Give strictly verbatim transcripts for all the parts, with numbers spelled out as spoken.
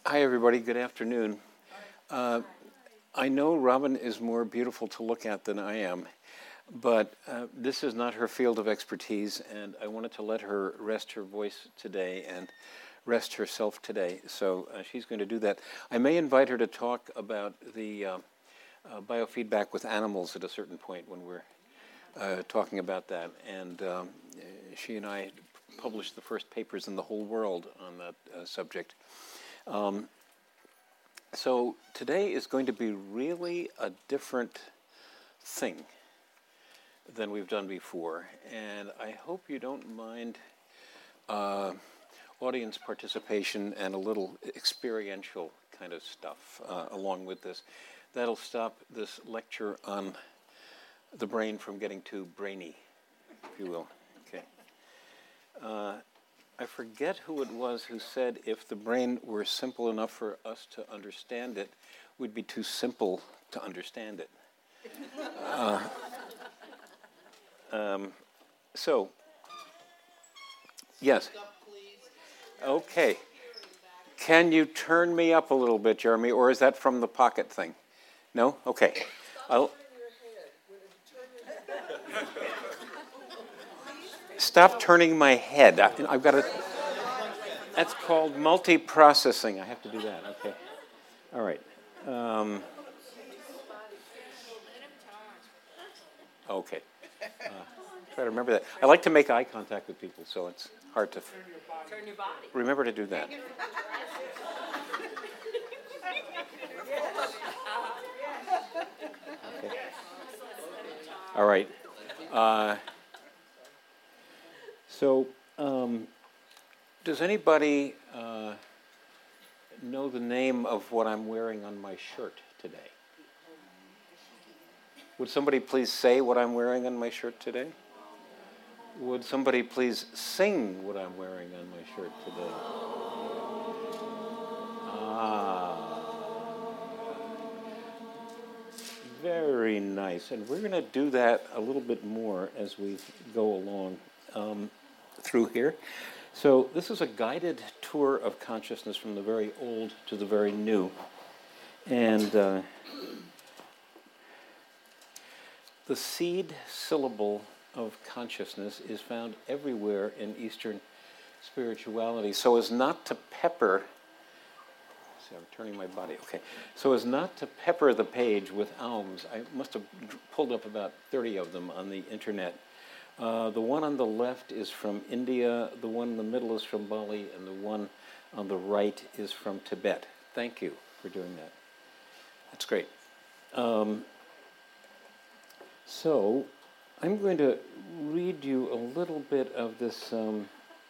Hi, everybody. Good afternoon. Uh, I know Robin is more beautiful to look at than I am, but uh, this is not her field of expertise, and I wanted to let her rest her voice today and rest herself today. So uh, she's going to do that. I may invite her to talk about the uh, uh, biofeedback with animals at a certain point when we're uh, talking about that. And um, she and I published the first papers in the whole world on that uh, subject. Um, so today is going to be really a different thing than we've done before, and I hope you don't mind uh, audience participation and a little experiential kind of stuff uh, along with this. That'll stop this lecture on the brain from getting too brainy, if you will. Okay. Uh, I forget who it was who said if the brain were simple enough for us to understand it, we'd be too simple to understand it. Uh, um, so, yes. Okay. Can you turn me up a little bit, Jeremy, or is that from the pocket thing? No? Okay. I'll Stop turning my head. I, I've got to. That's called multi-processing. I have to do that. Okay. All right. Um, okay. Uh, try to remember that. I like to make eye contact with people, so it's hard to f- Turn your body. remember to do that. Okay. All right. Uh, so, um, does anybody uh, know the name of what I'm wearing on my shirt today? Would somebody please say what I'm wearing on my shirt today? Would somebody please sing what I'm wearing on my shirt today? Ah. Very nice. And we're going to do that a little bit more as we go along um, through here. So this is a guided tour of consciousness from the very old to the very new. And uh, the seed syllable of consciousness is found everywhere in Eastern spirituality, so as not to pepper, see, I'm turning my body, okay, so as not to pepper the page with alms. I must have pulled up about thirty of them on the internet. Uh, the one on the left is from India, the one in the middle is from Bali, and the one on the right is from Tibet. Thank you for doing that. That's great. Um, so I'm going to read you a little bit of this um,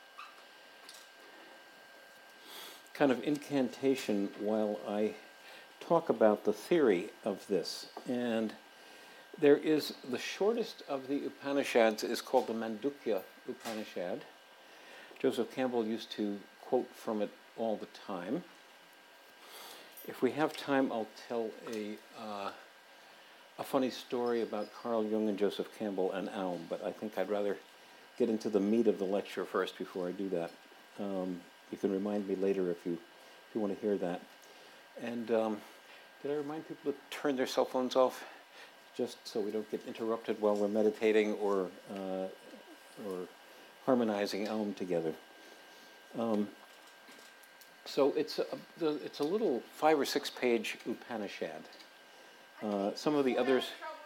kind of incantation while I talk about the theory of this. And there is the shortest of the Upanishads is called the Mandukya Upanishad. Joseph Campbell used to quote from it all the time. If we have time, I'll tell a uh, a funny story about Carl Jung and Joseph Campbell and Aum, but I think I'd rather get into the meat of the lecture first before I do that. Um, you can remind me later if you if you want to hear that. And um, did I remind people to turn their cell phones off, just so we don't get interrupted while we're meditating or uh, or harmonizing Aum together? Um, so it's a, the, it's a little five or six page Upanishad. Uh, some of the others.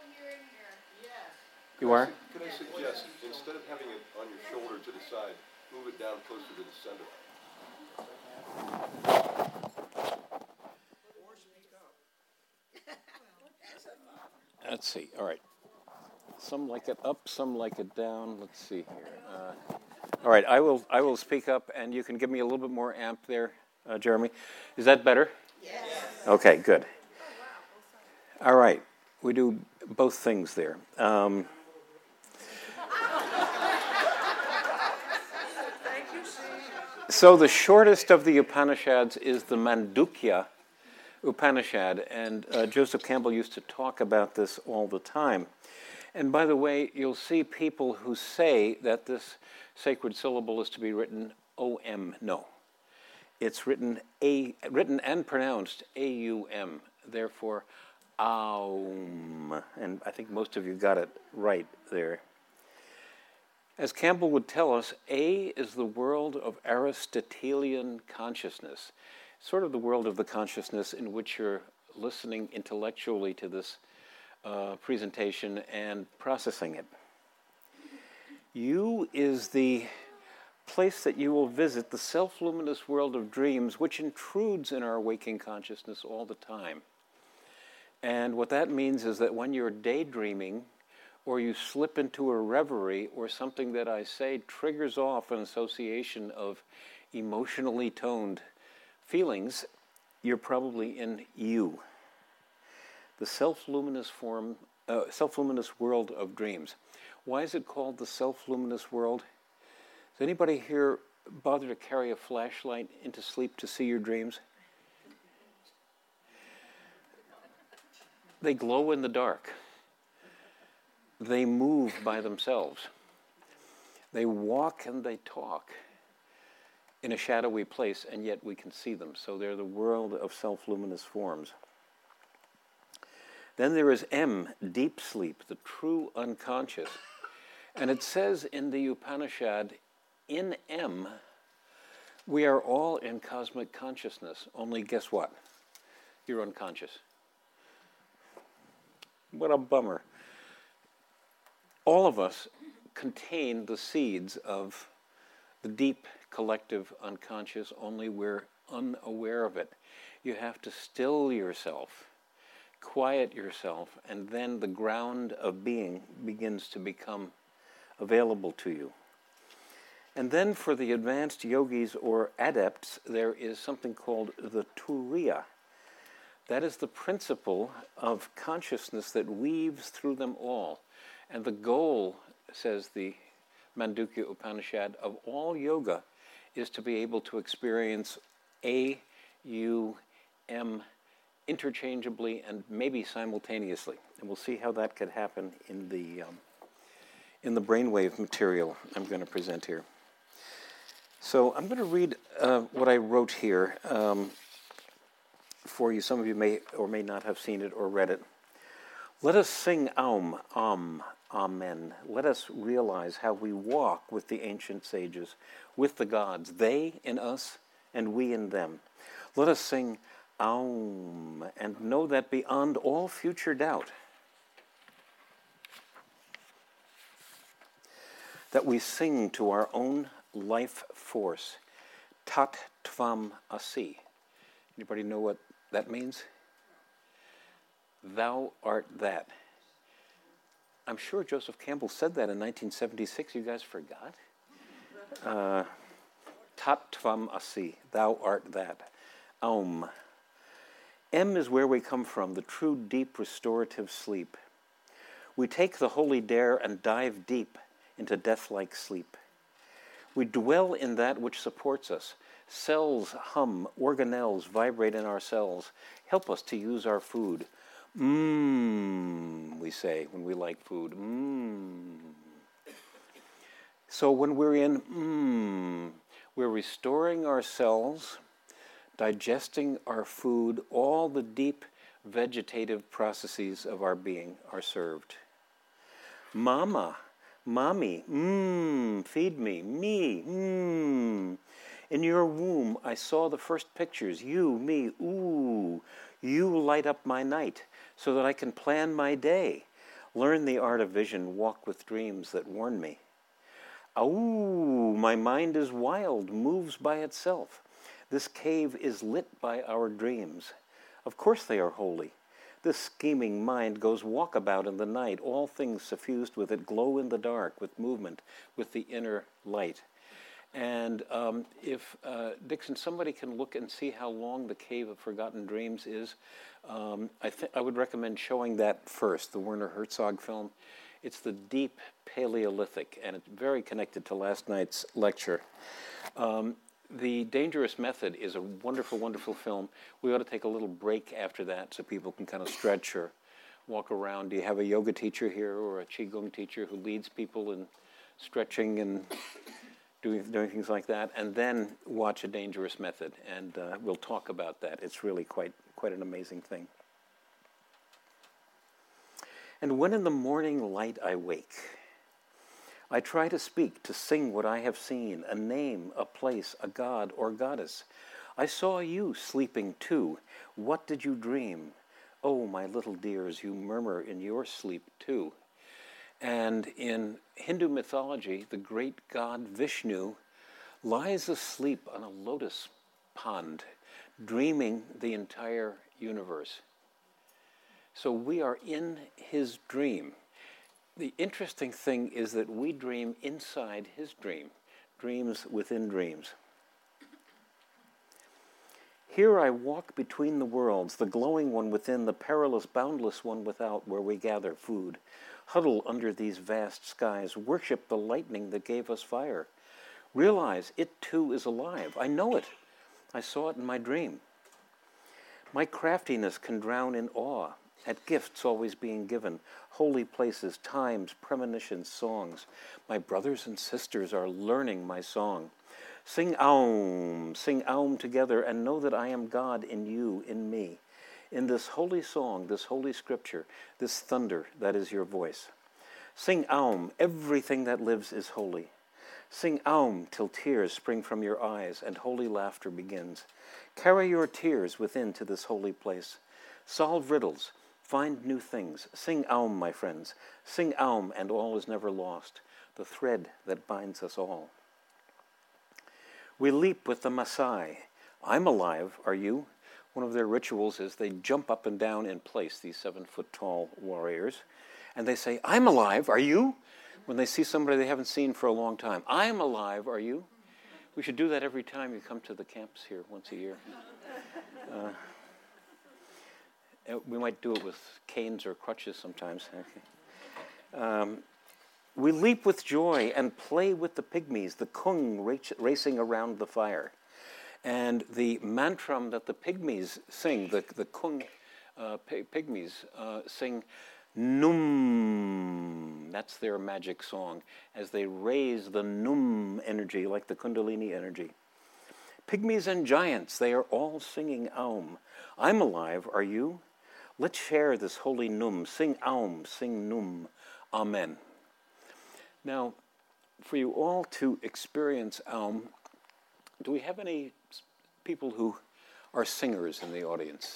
You are? Can I suggest, instead of having it on your shoulder to the side, move it down closer to the center? Let's see. All right. Some like it up, some like it down. Let's see here. Uh, all right. I will. I will speak up, and you can give me a little bit more amp there, uh, Jeremy. Is that better? Yes. Okay. Good. All right. We do both things there. Um, so the shortest of the Upanishads is the Mandukya Upanishad, and uh, Joseph Campbell used to talk about this all the time. And by the way, you'll see people who say that this sacred syllable is to be written O M. No. It's written a written and pronounced A U M. Therefore, Aum. And I think most of you got it right there. As Campbell would tell us, A is the world of Aristotelian consciousness, sort of the world of the consciousness in which you're listening intellectually to this uh, presentation and processing it. U is the place that you will visit, the self-luminous world of dreams, which intrudes in our waking consciousness all the time. And what that means is that when you're daydreaming, or you slip into a reverie, or something that I say triggers off an association of emotionally toned feelings, you're probably in U, the self-luminous form, uh, self-luminous world of dreams. Why is it called the self-luminous world? Does anybody here bother to carry a flashlight into sleep to see your dreams? They glow in the dark. They move by themselves. They walk and they talk in a shadowy place, and yet we can see them. So they're the world of self-luminous forms. Then there is M, deep sleep, the true unconscious. And it says in the Upanishad, in M, we are all in cosmic consciousness, only guess what? You're unconscious. What a bummer. All of us contain the seeds of the deep collective unconscious, only we're unaware of it. You have to still yourself, quiet yourself, and then the ground of being begins to become available to you. And then for the advanced yogis or adepts, there is something called the turiya. That is the principle of consciousness that weaves through them all. And the goal, says the Mandukya Upanishad, of all yoga is to be able to experience A, U, M interchangeably and maybe simultaneously. And we'll see how that could happen in the, um, in the brainwave material I'm going to present here. So I'm going to read uh, what I wrote here um, for you. Some of you may or may not have seen it or read it. Let us sing Aum, Am, Amen. Let us realize how we walk with the ancient sages, with the gods, they in us and we in them. Let us sing Aum and know that beyond all future doubt, that we sing to our own life force, Tat Tvam Asi. Anybody know what that means? Thou art that. I'm sure Joseph Campbell said that in nineteen seventy-six. You guys forgot? Uh, Tat Tvam Asi. Thou art that. Aum. M is where we come from, the true deep restorative sleep. We take the holy dare and dive deep into death-like sleep. We dwell in that which supports us. Cells hum, organelles vibrate in our cells, help us to use our food. Mmm, we say when we like food. Mmm. So when we're in mmm, we're restoring our cells, digesting our food, all the deep vegetative processes of our being are served. Mama, mommy, mmm, feed me, me, mmm. In your womb, I saw the first pictures, you, me, ooh. You light up my night so that I can plan my day, learn the art of vision, walk with dreams that warn me. Ooh, my mind is wild, moves by itself. This cave is lit by our dreams. Of course they are holy. This scheming mind goes walkabout in the night. All things suffused with it glow in the dark, with movement, with the inner light. And um, if, uh, Dixon, somebody can look and see how long the Cave of Forgotten Dreams is, um, I, th- I would recommend showing that first, the Werner Herzog film. It's the deep Paleolithic, and it's very connected to last night's lecture. Um, The Dangerous Method is a wonderful, wonderful film. We ought to take a little break after that so people can kind of stretch or walk around. Do you have a yoga teacher here or a Qigong teacher who leads people in stretching and doing, doing things like that, and then watch A Dangerous Method, and uh, we'll talk about that. It's really quite, quite an amazing thing. And when in the morning light I wake, I try to speak, to sing what I have seen, a name, a place, a god or goddess. I saw you sleeping too. What did you dream? Oh, my little dears, you murmur in your sleep too. And in Hindu mythology, the great god Vishnu lies asleep on a lotus pond, dreaming the entire universe. So we are in his dream. The interesting thing is that we dream inside his dream, dreams within dreams. Here I walk between the worlds, the glowing one within, the perilous, boundless one without, where we gather food. Huddle under these vast skies, worship the lightning that gave us fire. Realize it too is alive. I know it. I saw it in my dream. My craftiness can drown in awe at gifts always being given, holy places, times, premonitions, songs. My brothers and sisters are learning my song. Sing Aum, sing Aum together, and know that I am God in you, in me. In this holy song, this holy scripture, this thunder, that is your voice. Sing Aum, everything that lives is holy. Sing Aum till tears spring from your eyes and holy laughter begins. Carry your tears within to this holy place. Solve riddles, find new things. Sing Aum, my friends. Sing Aum, and all is never lost, the thread that binds us all. We leap with the Maasai. I'm alive, are you? One of their rituals is they jump up and down in place, these seven-foot-tall warriors, and they say, I'm alive, are you? When they see somebody they haven't seen for a long time. I'm alive, are you? We should do that every time you come to the camps here once a year. Uh, we might do it with canes or crutches sometimes. Okay. Um, we leap with joy and play with the pygmies, the kung racing around the fire. And the mantram that the pygmies sing, the, the kung uh, pygmies uh, sing, Num, that's their magic song, as they raise the Num energy, like the Kundalini energy. Pygmies and giants, they are all singing Aum. I'm alive, are you? Let's share this holy Num. Sing Aum, sing Num. Amen. Now, for you all to experience Aum, do we have any people who are singers in the audience?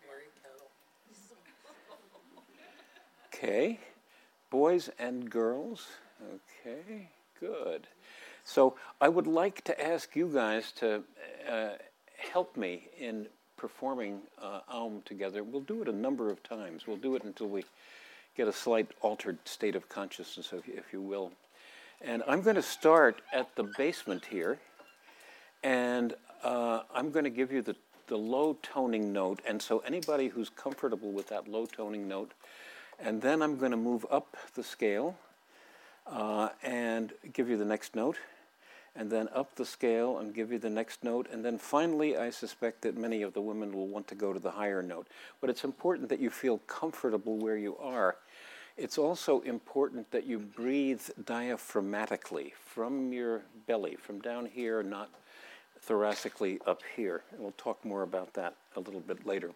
Okay. Boys and girls? Okay, good. So I would like to ask you guys to uh, help me in performing uh, Aum together. We'll do it a number of times. We'll do it until we get a slight altered state of consciousness, if you, if you will. And I'm going to start at the basement here, and uh, I'm going to give you the, the low toning note, and so anybody who's comfortable with that low toning note, and then I'm going to move up the scale uh, and give you the next note, and then up the scale and give you the next note, and then finally I suspect that many of the women will want to go to the higher note. But it's important that you feel comfortable where you are. It's also important that you breathe diaphragmatically from your belly, from down here, not thoracically up here. And we'll talk more about that a little bit later.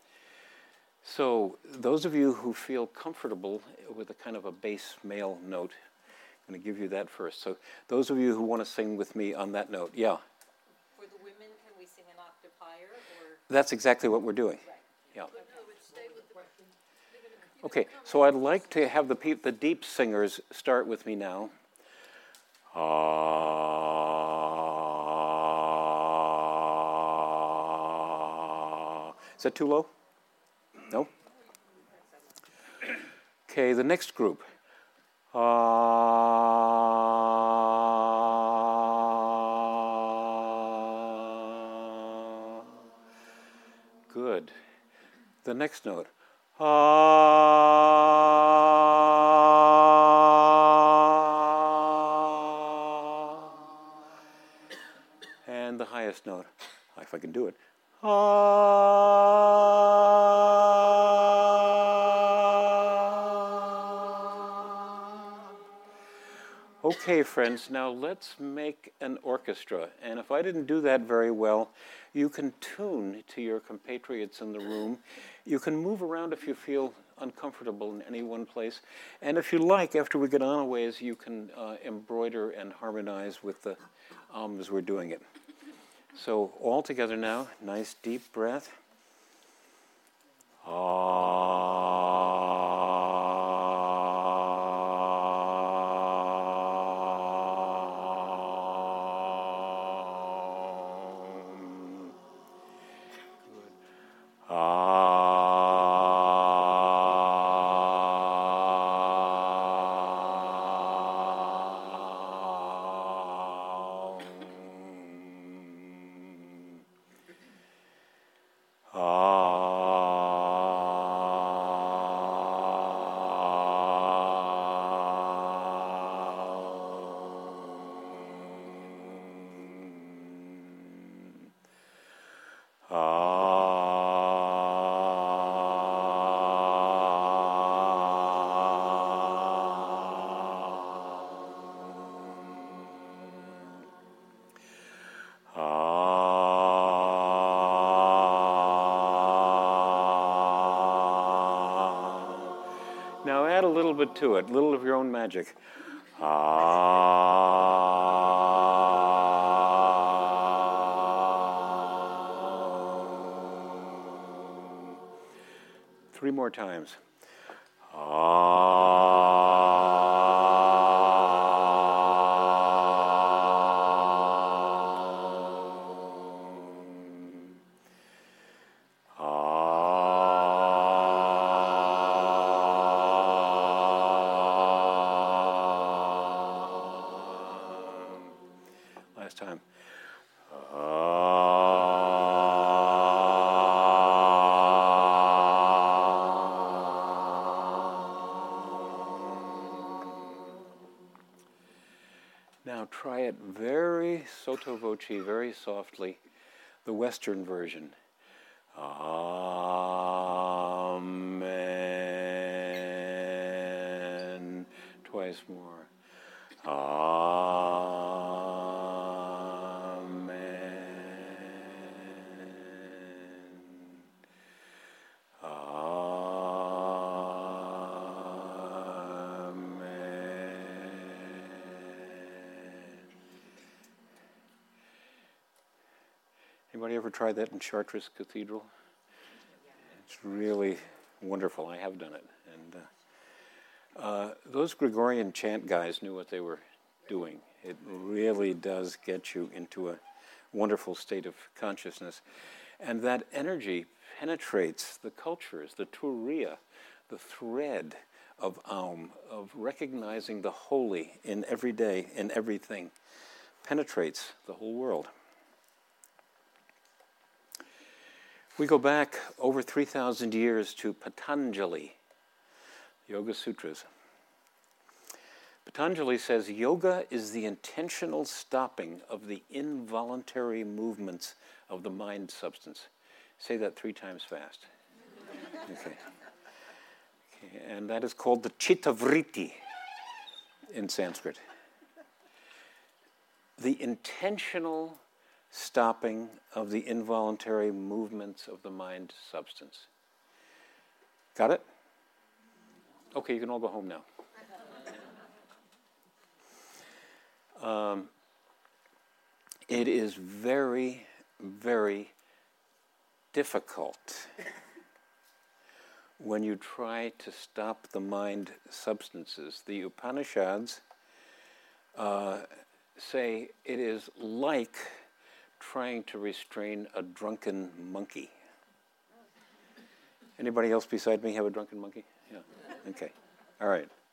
So those of you who feel comfortable with a kind of a bass male note, I'm going to give you that first. So those of you who want to sing with me on that note, yeah? For the women, can we sing an octave higher? Or? That's exactly what we're doing. Right. Yeah. Okay, so I'd like to have the pe- the deep singers start with me now. Ah. Is that too low? No? Okay, the next group. Ah. Good. The next note. Ah. And the highest note, if I can do it. Ah. Okay. Okay, friends, now let's make an orchestra. And if I didn't do that very well, you can tune to your compatriots in the room. You can move around if you feel uncomfortable in any one place. And if you like, after we get on a ways, you can uh, embroider and harmonize with the um as we're doing it. So all together now, nice deep breath. Now add a little bit to it, a little of your own magic. Three more times. Last time. Now try it very sotto voce, very softly, the Western version. Amen. Twice more. Anybody ever tried that in Chartres Cathedral? It's really wonderful. I have done it. And uh, uh, those Gregorian chant guys knew what they were doing. It really does get you into a wonderful state of consciousness. And that energy penetrates the cultures, the turiya, the thread of Aum, of recognizing the holy in every day, in everything, penetrates the whole world. We go back over three thousand years to Patanjali, Yoga Sutras. Patanjali says, yoga is the intentional stopping of the involuntary movements of the mind substance. Say that three times fast. Okay. Okay. And that is called the chitta vritti in Sanskrit. The intentional stopping of the involuntary movements of the mind substance. Got it? Okay, you can all go home now. Um, it is very, very difficult when you try to stop the mind substances. The Upanishads uh, say it is like trying to restrain a drunken monkey. Anybody else beside me have a drunken monkey? Yeah. Okay. All right.